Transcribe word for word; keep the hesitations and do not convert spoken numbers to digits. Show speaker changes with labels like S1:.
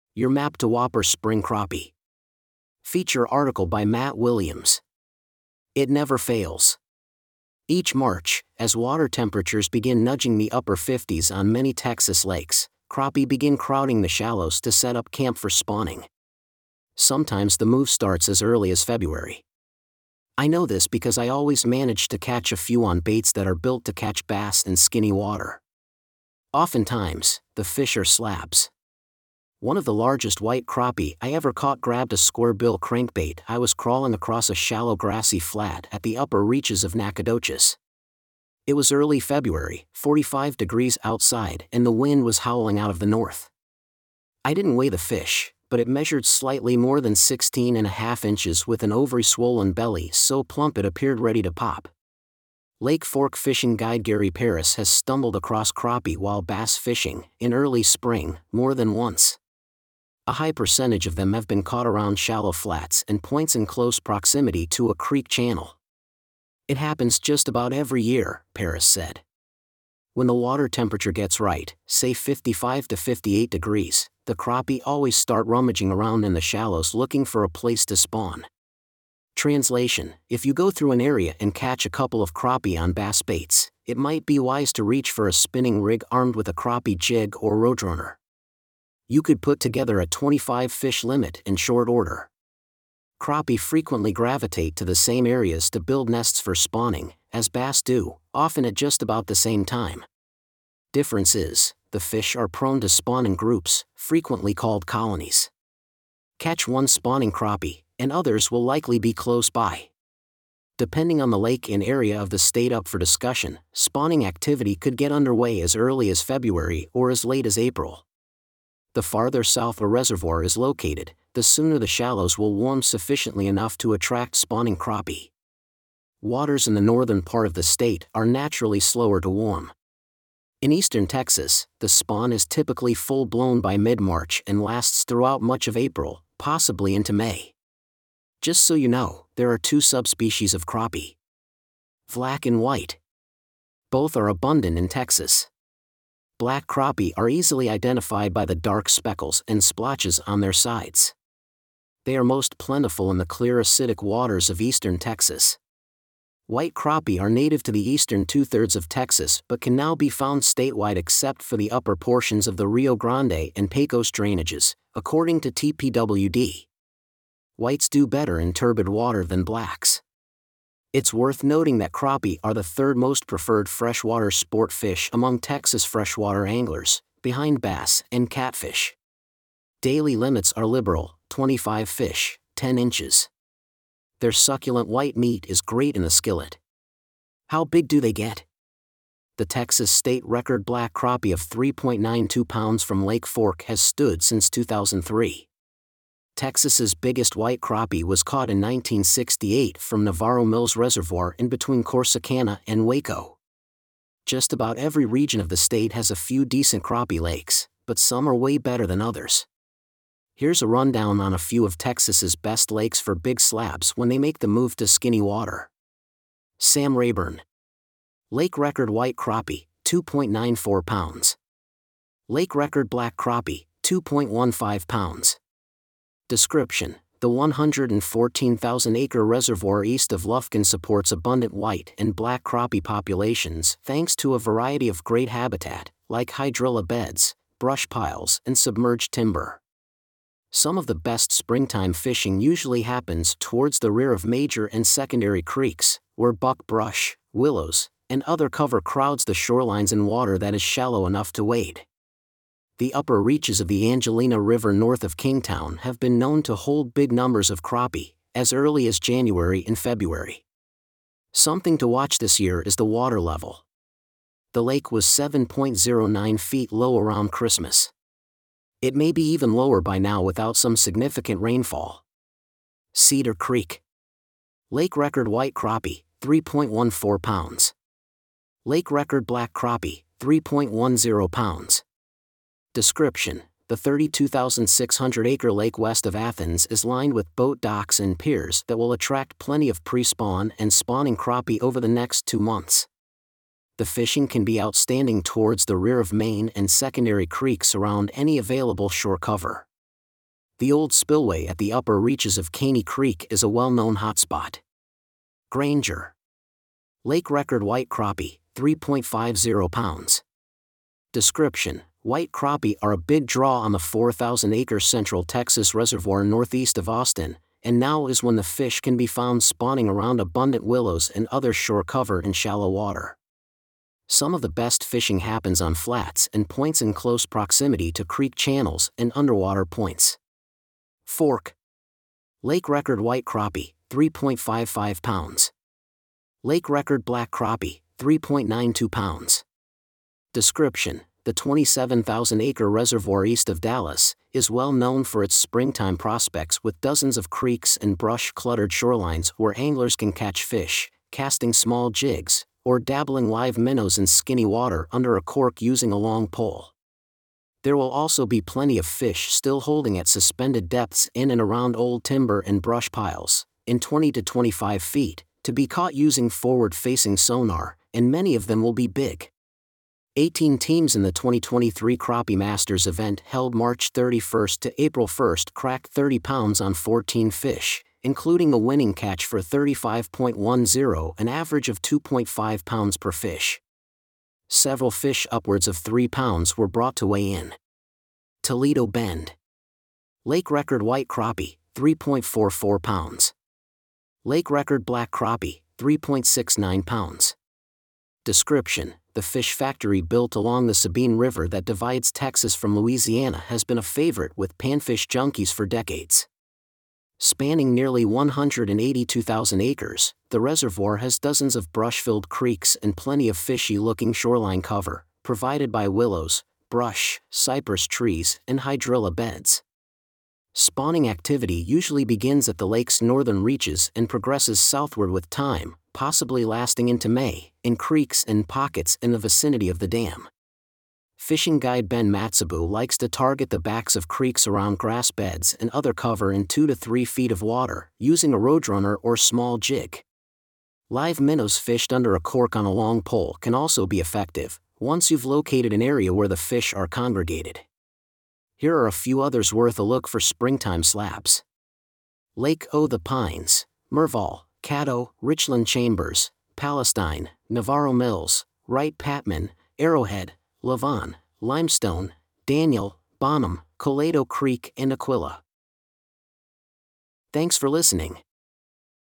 S1: Your map to Whopper Spring Crappie. Feature article by Matt Williams. It never fails. Each March, as water temperatures begin nudging the upper fifties on many Texas lakes, crappie begin crowding the shallows to set up camp for spawning. Sometimes the move starts as early as February. I know this because I always manage to catch a few on baits that are built to catch bass in skinny water. Oftentimes, the fish are slabs. One of the largest white crappie I ever caught grabbed a square bill crankbait. I was crawling across a shallow grassy flat at the upper reaches of Nacogdoches. It was early February, forty-five degrees outside, and the wind was howling out of the north. I didn't weigh the fish, but it measured slightly more than sixteen and a half inches with an ovary-swollen belly so plump it appeared ready to pop. Lake Fork fishing guide Gary Paris has stumbled across crappie while bass fishing, in early spring, more than once. A high percentage of them have been caught around shallow flats and points in close proximity to a creek channel. It happens just about every year, Paris said. When the water temperature gets right, say fifty-five to fifty-eight degrees, the crappie always start rummaging around in the shallows looking for a place to spawn. Translation: if you go through an area and catch a couple of crappie on bass baits, it might be wise to reach for a spinning rig armed with a crappie jig or roadrunner. You could put together a twenty-five fish limit in short order. Crappie frequently gravitate to the same areas to build nests for spawning, as bass do, often at just about the same time. Difference is, the fish are prone to spawn in groups, frequently called colonies. Catch one spawning crappie, and others will likely be close by. Depending on the lake and area of the state up for discussion, spawning activity could get underway as early as February or as late as April. The farther south a reservoir is located, the sooner the shallows will warm sufficiently enough to attract spawning crappie. Waters in the northern part of the state are naturally slower to warm. In eastern Texas, the spawn is typically full-blown by mid-March and lasts throughout much of April, possibly into May. Just so you know, there are two subspecies of crappie. Black and white. Both are abundant in Texas. Black crappie are easily identified by the dark speckles and splotches on their sides. They are most plentiful in the clear acidic waters of eastern Texas. White crappie are native to the eastern two-thirds of Texas but can now be found statewide except for the upper portions of the Rio Grande and Pecos drainages, according to T P W D. Whites do better in turbid water than blacks. It's worth noting that crappie are the third most preferred freshwater sport fish among Texas freshwater anglers, behind bass and catfish. Daily limits are liberal, twenty-five fish, ten inches. Their succulent white meat is great in the skillet. How big do they get? The Texas state record black crappie of three point nine two pounds from Lake Fork has stood since two thousand three. Texas's biggest white crappie was caught in nineteen sixty-eight from Navarro Mills Reservoir in between Corsicana and Waco. Just about every region of the state has a few decent crappie lakes, but some are way better than others. Here's a rundown on a few of Texas's best lakes for big slabs when they make the move to skinny water. Sam Rayburn. Lake record white crappie, two point nine four pounds. Lake record black crappie, two point one five pounds. Description: the one hundred fourteen thousand acre reservoir east of Lufkin supports abundant white and black crappie populations thanks to a variety of great habitat, like hydrilla beds, brush piles, and submerged timber. Some of the best springtime fishing usually happens towards the rear of major and secondary creeks, where buckbrush, willows, and other cover crowds the shorelines in water that is shallow enough to wade. The upper reaches of the Angelina River north of Kingtown have been known to hold big numbers of crappie, as early as January and February. Something to watch this year is the water level. The lake was seven point zero nine feet low around Christmas. It may be even lower by now without some significant rainfall. Cedar Creek. Lake record white crappie, three point one four pounds. Lake record black crappie, three point one zero pounds. Description: the thirty-two thousand six hundred acre lake west of Athens is lined with boat docks and piers that will attract plenty of pre-spawn and spawning crappie over the next two months. The fishing can be outstanding towards the rear of main and secondary creeks around any available shore cover. The old spillway at the upper reaches of Caney Creek is a well-known hotspot. Granger. Lake record white crappie, three point five zero pounds. Description: white crappie are a big draw on the four thousand acre Central Texas Reservoir northeast of Austin, and now is when the fish can be found spawning around abundant willows and other shore cover in shallow water. Some of the best fishing happens on flats and points in close proximity to creek channels and underwater points. Fork. Lake record white crappie, three point five five pounds. Lake record black crappie, three point nine two pounds. Description: the twenty-seven thousand acre reservoir east of Dallas is well known for its springtime prospects with dozens of creeks and brush-cluttered shorelines where anglers can catch fish, casting small jigs, or dabbling live minnows in skinny water under a cork using a long pole. There will also be plenty of fish still holding at suspended depths in and around old timber and brush piles, in twenty to twenty-five feet, to be caught using forward-facing sonar, and many of them will be big. eighteen teams in the twenty twenty-three Crappie Masters event held March thirty-first to April first cracked thirty pounds on fourteen fish, including a winning catch for thirty-five point one zero, an average of two point five pounds per fish. Several fish upwards of three pounds were brought to weigh in. Toledo Bend. Lake record white crappie, three point four four pounds. Lake record black crappie, three point six nine pounds. Description: the fish factory built along the Sabine River that divides Texas from Louisiana has been a favorite with panfish junkies for decades. Spanning nearly one hundred eighty-two thousand acres, the reservoir has dozens of brush-filled creeks and plenty of fishy-looking shoreline cover, provided by willows, brush, cypress trees, and hydrilla beds. Spawning activity usually begins at the lake's northern reaches and progresses southward with time, possibly lasting into May, in creeks and pockets in the vicinity of the dam. Fishing guide Ben Matsabu likes to target the backs of creeks around grass beds and other cover in two to three feet of water, using a roadrunner or small jig. Live minnows fished under a cork on a long pole can also be effective, once you've located an area where the fish are congregated. Here are a few others worth a look for springtime slabs. Lake O' the Pines, Merval, Caddo, Richland Chambers, Palestine, Navarro Mills, Wright Patman, Arrowhead, Lavon, Limestone, Daniel, Bonham, Coleto Creek and Aquila. Thanks for listening.